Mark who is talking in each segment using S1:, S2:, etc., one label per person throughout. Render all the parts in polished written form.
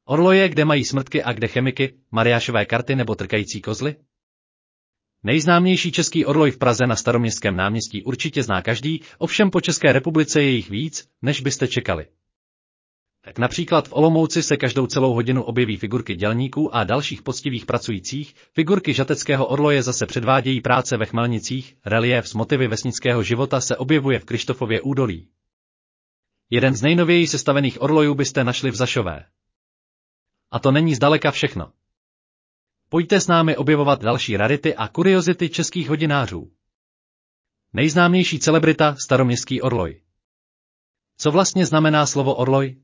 S1: Orloje, kde mají smrtky a kde chemiky, Mariášové karty nebo trkající kozly? Nejznámější český orloj v Praze na Staroměstském náměstí určitě zná každý, ovšem po České republice je jich víc, než byste čekali. Tak například v Olomouci se každou celou hodinu objeví figurky dělníků a dalších poctivých pracujících, figurky žateckého orloje zase předvádějí práce ve Chmelnicích, reliéf s motivy vesnického života se objevuje v Kryštofově údolí. Jeden z nejnověji sestavených orlojů byste našli v Zašové. A to není zdaleka všechno. Pojďte s námi objevovat další rarity a kuriozity českých hodinářů. Nejznámější celebrita, staroměstský orloj. Co vlastně znamená slovo orloj?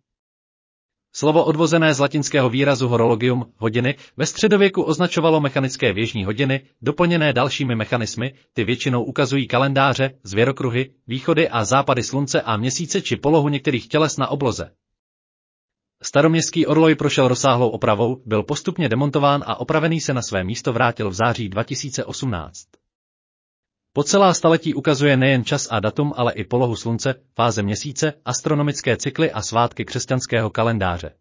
S1: Slovo odvozené z latinského výrazu horologium, hodiny, ve středověku označovalo mechanické věžní hodiny, doplněné dalšími mechanismy, ty většinou ukazují kalendáře, zvěrokruhy, východy a západy slunce a měsíce či polohu některých těles na obloze. Staroměstský orloj prošel rozsáhlou opravou, byl postupně demontován a opravený se na své místo vrátil v září 2018. Po celá staletí ukazuje nejen čas a datum, ale i polohu slunce, fáze měsíce, astronomické cykly a svátky křesťanského kalendáře.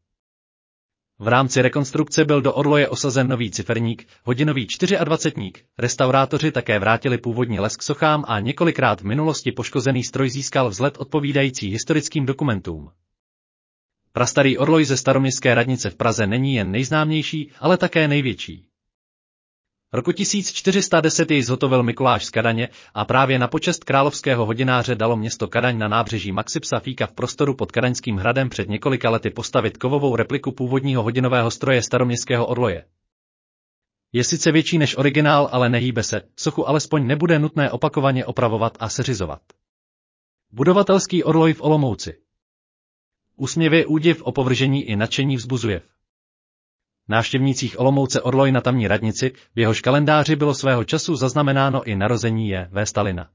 S1: V rámci rekonstrukce byl do orloje osazen nový ciferník, hodinový 24ník, restaurátoři také vrátili původní lesk sochám a několikrát v minulosti poškozený stroj získal vzhled odpovídající historickým dokumentům. Prastarý orloj ze Staroměstské radnice v Praze není jen nejznámější, ale také největší. Roku 1410 jej zhotovil Mikuláš z Kadaně a právě na počest královského hodináře dalo město Kadaň na nábřeží Maxipsa Fíka v prostoru pod Kadaňským hradem před několika lety postavit kovovou repliku původního hodinového stroje staroměstského orloje. Je sice větší než originál, ale nehýbe se, sochu alespoň nebude nutné opakovaně opravovat a seřizovat. Budovatelský orloj v Olomouci. Úsměvy, údiv, opovržení i nadšení vzbuzuje. Návštěvnících Olomouce orloj na tamní radnici, v jehož kalendáři bylo svého času zaznamenáno i narození J.V. Stalina.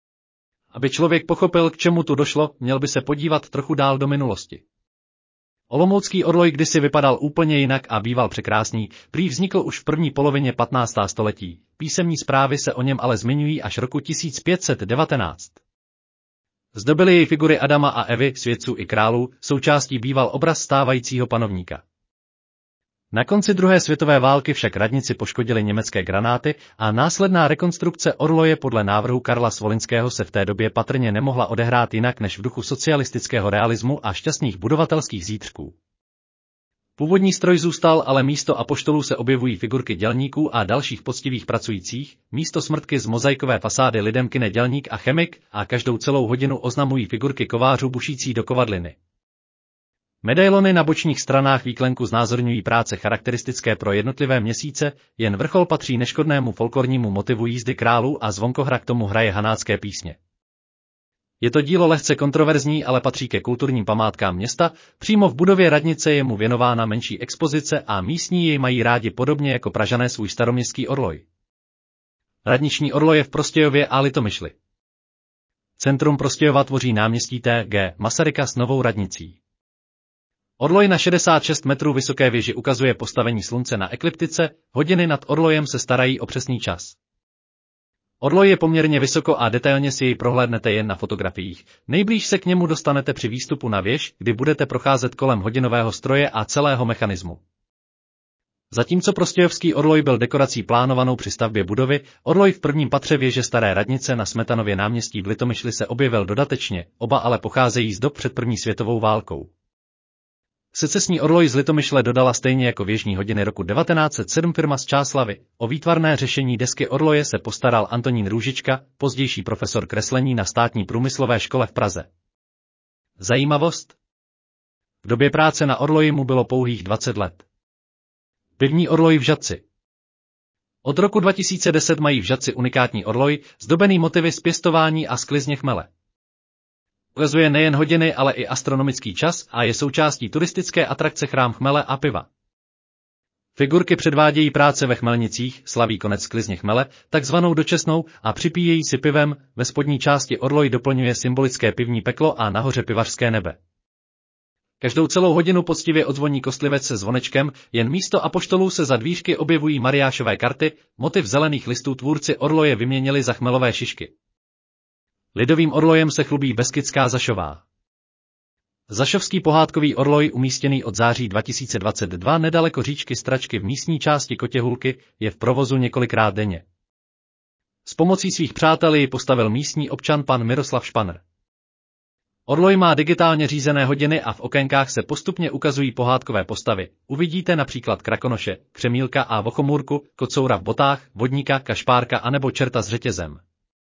S1: Aby člověk pochopil, k čemu tu došlo, měl by se podívat trochu dál do minulosti. Olomoucký orloj kdysi vypadal úplně jinak a býval překrásný, prý vznikl už v první polovině 15. století, písemní zprávy se o něm ale zmiňují až roku 1519. Zdobily jej figury Adama a Evy, svědců i králů, součástí býval obraz stávajícího panovníka. Na konci druhé světové války však radnici poškodily německé granáty a následná rekonstrukce orloje podle návrhu Karla Svolinského se v té době patrně nemohla odehrát jinak než v duchu socialistického realismu a šťastných budovatelských zítřků. Původní stroj zůstal, ale místo apoštolů se objevují figurky dělníků a dalších poctivých pracujících, místo smrtky z mozaikové fasády lidem kyne dělník a chemik a každou celou hodinu oznamují figurky kovářů bušící do kovadliny. Medailony na bočních stranách výklenku znázorňují práce charakteristické pro jednotlivé měsíce, jen vrchol patří neškodnému folklornímu motivu jízdy králů a zvonkohra k tomu hraje hanácké písně. Je to dílo lehce kontroverzní, ale patří ke kulturním památkám města, přímo v budově radnice je mu věnována menší expozice a místní jej mají rádi podobně jako Pražané svůj staroměstský orloj. Radniční orloj je v Prostějově a Litomyšli. Centrum Prostějova tvoří náměstí T.G. Masaryka s novou radnicí. Orloj na 66 metrů vysoké věži ukazuje postavení slunce na ekliptice, hodiny nad orlojem se starají o přesný čas. Orloj je poměrně vysoko a detailně si jej prohlédnete jen na fotografiích. Nejblíž se k němu dostanete při výstupu na věž, kdy budete procházet kolem hodinového stroje a celého mechanismu. Zatímco prostějovský orloj byl dekorací plánovanou při stavbě budovy, orloj v prvním patře věže Staré radnice na Smetanově náměstí v Litomyšli se objevil dodatečně, oba ale pocházejí z dob před první světovou válkou. Secesní orloj z Litomyšle dodala stejně jako věžní hodiny roku 1907 firma z Čáslavi. O výtvarné řešení desky orloje se postaral Antonín Růžička, pozdější profesor kreslení na Státní průmyslové škole v Praze. Zajímavost? V době práce na orloji mu bylo pouhých 20 let. Pivní orloj v Žatci. Od roku 2010 mají v Žatci unikátní orloj, zdobený motivy z pěstování a sklizně chmele. Ukazuje nejen hodiny, ale i astronomický čas a je součástí turistické atrakce Chrám chmele a piva. Figurky předvádějí práce ve Chmelnicích, slaví konec sklizně chmele, takzvanou dočasnou, a připíjejí si pivem, ve spodní části orloj doplňuje symbolické pivní peklo a nahoře pivařské nebe. Každou celou hodinu poctivě odzvoní kostlivec se zvonečkem, jen místo apoštolů se za dvířky objevují Mariášové karty, motiv zelených listů tvůrci orloje vyměnili za chmelové šišky. Lidovým orlojem se chlubí beskidská Zašová. Zašovský pohádkový orloj umístěný od září 2022 nedaleko říčky Stračky v místní části Kotěhulky je v provozu několikrát denně. S pomocí svých přátel ji postavil místní občan pan Miroslav Španr. Orloj má digitálně řízené hodiny a v okénkách se postupně ukazují pohádkové postavy. Uvidíte například Krakonoše, Křemílka a Vochomůrku, Kocoura v botách, Vodníka, Kašpárka anebo Čerta s řetězem.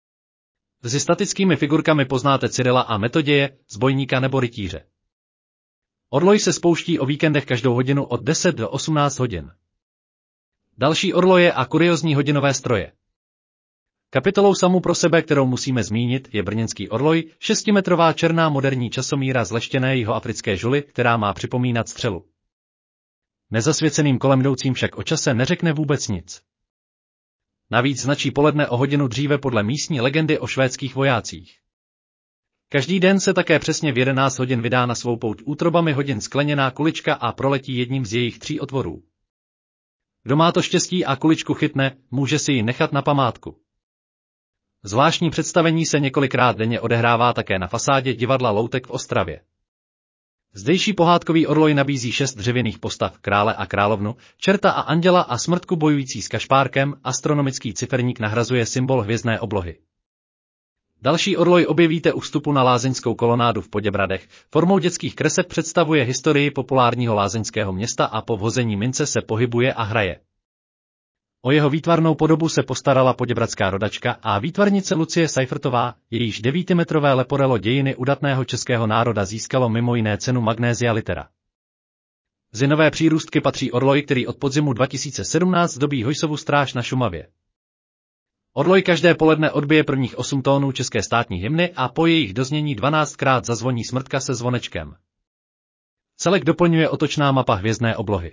S1: Se statickými figurkami poznáte Cyrila a Metoděje, Zbojníka nebo Rytíře. Orloj se spouští o víkendech každou hodinu od 10 do 18 hodin. Další orloje a kuriózní hodinové stroje. Kapitolou samu pro sebe, kterou musíme zmínit, je brněnský orloj, 6metrová černá moderní časomíra z leštěné jihoafrické žuly, která má připomínat střelu. Nezasvěceným kolem jdoucím však o čase neřekne vůbec nic. Navíc značí poledne o hodinu dříve podle místní legendy o švédských vojácích. Každý den se také přesně v 11 hodin vydá na svou pouť útrobami hodin skleněná kulička a proletí jedním z jejich 3 otvorů. Kdo má to štěstí a kuličku chytne, může si ji nechat na památku. Zvláštní představení se několikrát denně odehrává také na fasádě divadla Loutek v Ostravě. Zdejší pohádkový orloj nabízí 6 dřevěných postav, krále a královnu, čerta a anděla a smrtku bojující s kašpárkem, astronomický ciferník nahrazuje symbol hvězdné oblohy. Další orloj objevíte u vstupu na lázeňskou kolonádu v Poděbradech, formou dětských kreseb představuje historii populárního lázeňského města a po vhození mince se pohybuje a hraje. O jeho výtvarnou podobu se postarala poděbradská rodačka a výtvarnice Lucie Seifertová, jejíž 9metrové leporelo dějiny udatného českého národa získalo mimo jiné cenu Magnésia Litera. Z nové přírůstky patří orloj, který od podzimu 2017 dobí Hojsovu stráž na Šumavě. Orloj každé poledne odbije prvních 8 tónů české státní hymny a po jejich doznění 12krát zazvoní smrtka se zvonečkem. Celek doplňuje otočná mapa hvězdné oblohy.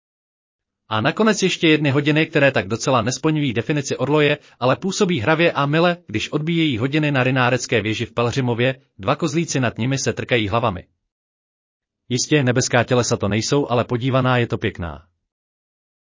S1: A nakonec ještě 1 hodiny, které tak docela nesplňují definici orloje, ale působí hravě a mile, když odbíjejí hodiny na Rynárecké věži v Pelhřimově, 2 kozlíci nad nimi se trkají hlavami. Jistě nebeská tělesa to nejsou, ale podívaná je to pěkná.